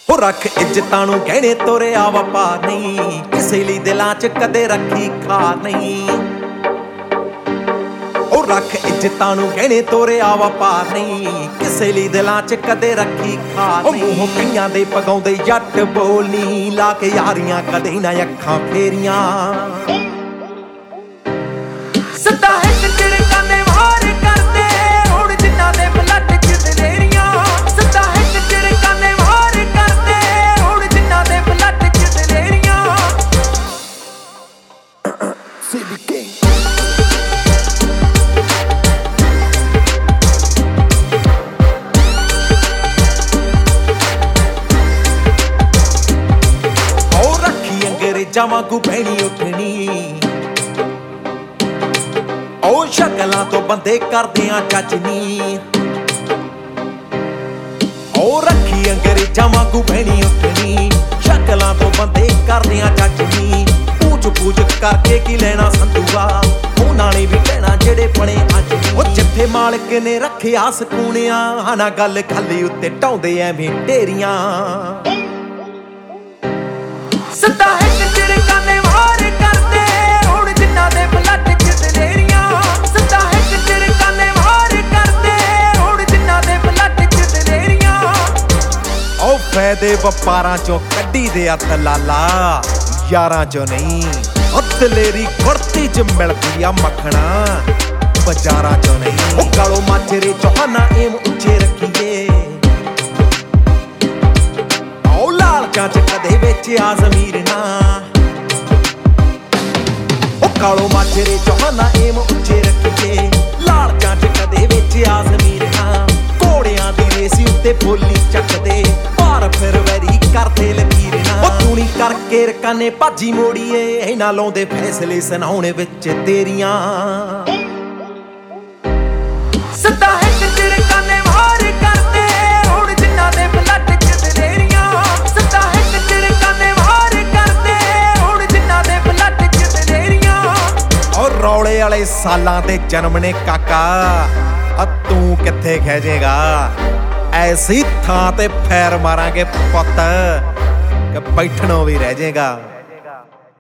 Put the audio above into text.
ਹੋ ਰੱਖ ਇੱਜ਼ਤਾਂ ਨੂੰ ਗਹਿਣੇ ਤੋਰਿਆ ਵਪਾਰ ਨਹੀਂ, ਕਿਸੇ ਲਈ ਦਿਲਾਂ 'ਚ ਕਦੇ ਰੱਖੀ ਖਾਰ ਨਹੀਂ। ਉਹ ਰੱਖ ਇੱਜ਼ਤਾਂ ਨੂੰ ਗਹਿਣੇ ਤੋਰਿਆ ਵਪਾਰ ਨਹੀਂ, ਕਿਸੇ ਲਈ ਦਿਲਾਂ 'ਚ ਕਦੇ ਰੱਖੀ ਖਾਰ ਨਹੀਂ। ਮੂੰਹੋਂ ਕਈਆਂ ਦੇ ਪਗਾਉਂਦੇ ਜੱਟ ਬੋਲਨੀ, ਲਾ ਕੇ ਯਾਰੀਆਂ ਕਦੇ ਨਾ ਅੱਖਾਂ ਫੇਰੀਆਂ। ਸਦਾ ਹੈ ਝਿੜਕਾਂ ਨੇ ਵਾਰ ਕਰਦੇ, ਹੁਣ ਜਿਨ੍ਹਾਂ ਦੇ ਬਲੱਡ 'ਚ ਦਲੇਰੀਆਂ। ਸਦਾ ਹੈ ਝਿੜਕਾਂ ਨੇ ਵਾਰ ਕਰਦੇ, ਹੁਣ ਜਿਨ੍ਹਾਂ ਦੇ ਬਲੱਡ 'ਚ ਦਲੇਰੀਆਂ। CB King ਅੰਗਰੇਜ਼ਾਂ ਵਾਂਗੂ ਬਹਿਣੀ ਉੱਠਣੀ, ਉਹ ਸ਼ਕਲਾਂ ਤੋਂ ਬੰਦੇ ਕਰਦਿਆਂ ਜੱਜ ਨੀ। ਉਹ ਰੱਖੀ ਅੰਗਰੇਜ਼ਾਂ ਵਾਂਗੂ ਬਹਿਣੀ ਉੱਠਣੀ, ਸ਼ਕਲਾਂ ਤੋਂ ਬੰਦੇ ਕਰਦਿਆਂ ਜੱਜ ਨੀ। ਪੂਛ ਕਰਕੇ ਕੀ ਲੈਣਾ ਸੰਧੂਆ, ਉਹਨਾਂ ਨੇ ਵੀ ਕਹਿਣਾ ਜਿਹੜੇ ਬਣੇ ਅੱਜ। ਉਹ ਜਿੱਥੇ ਮਾਲਕ ਨੇ ਰੱਖਿਆ ਸਕੂਨਿਆ, ਨਾ ਗੱਲ ਖਾਲੀ ਉੱਤੇ ਢਾਉਂਦੇ ਐਵੇਂ ਢੇਰੀਆਂ। ਸਦਾ ਹੈ ਝਿੜਕਾਂ ਨੇ ਵਾਰ ਕਰਦੇ, ਹੁਣ ਜਿਨ੍ਹਾਂ ਦੇ ਬਲੱਡ 'ਚ ਦਲੇਰੀਆਂ। ਸਦਾ ਹੈ ਝਿੜਕਾਂ ਨੇ ਵਾਰ ਕਰਦੇ, ਹੁਣ ਜਿਨ੍ਹਾਂ ਦੇ ਬਲੱਡ 'ਚ ਦਲੇਰੀਆਂ। ਉਹ ਫਾਇਦੇ ਵਪਾਰਾਂ 'ਚੋਂ ਕੱਢੀ ਦੇ ਆ ਦਲਾਲਾ, ਯਾਰਾਂ 'ਚੋਂ ਨਹੀਂ। ਉਹ ਦਲੇਰੀ ਕੁੜਤੀ 'ਚ ਮਿਲਦੀ ਆ ਮੱਖਣਾ, ਬਾਜ਼ਾਰਾਂ 'ਚੋਂ ਨਹੀਂ। ਉਹ ਕਾਲੋ ਮਾਜਰੇ ਚੌਹਾਨਾ ਏਮ ਉੱਚੇ ਰੱਖੀਏ, ਲਾਲਚਾਂ 'ਚ ਕਦੇ ਵੇਚਿਆ ਜ਼ਮੀਰ ਨਾ। ਉਹ ਕਾਲੋ ਮਾਜਰੇ ਚੌਹਾਨਾ ਏਮ ਉੱਚੇ ਰੱਖੀਏ, ਲਾਲਚਾਂ 'ਚ ਕਦੇ ਵੇਚਿਆ ਜ਼ਮੀਰ ਨਾ। ਘੋੜਿਆਂ ਦੀ ਰੇਸੀ ਉੱਤੇ ਬੋਲੀ ਚੱਕਦੇ, ਭਾਰ ਫਿਰ ਵੈਰੀ ਕਰਦੇ ਲਕੀਰ ਨਾ। ਉਹ ਤੂਣੀ ਕਰਕੇ ਰਕਾਨੇ ਭਾਜੀ ਮੋੜੀਏ, ਇਹਨਾਂ ਲਾਉਂਦੇ ਫੈਸਲੇ ਸੁਣਾਉਣੇ ਵਿੱਚ ਤੇਰੀਆਂ। ਸਦਾ ਹੈ ਝਿੜਕਾਂ ਨੇ ਵਾਰ ਕਰਦੇ, ਹੁਣ ਜਿਨ੍ਹਾਂ ਦੇ ਬਲੱਡ 'ਚ ਦਲੇਰੀਆਂ। ਸਦਾ ਹੈ ਝਿੜਕਾਂ ਨੇ ਵਾਰ ਕਰਦੇ, ਹੁਣ ਜਿਨ੍ਹਾਂ ਦੇ ਬਲੱਡ 'ਚ ਦਲੇਰੀਆਂ। ਔਰ ਰੌਲੇ ਵਾਲੇ ਸਾਲਾਂ ਦੇ ਜਨਮ ਨੇ ਕਾਕਾ, ਆ ਤੂੰ ਕਿੱਥੇ ਖਹਿਜੇਗਾ। ਐਸੀ ਥਾਂ ਤੇ ਫੈਰ ਮਾਰਾਂਗੇ ਪੁੱਤ ਕਿ ਬੈਠਣੋਂ ਵੀ ਰਹਿ ਜਾਏਗਾ।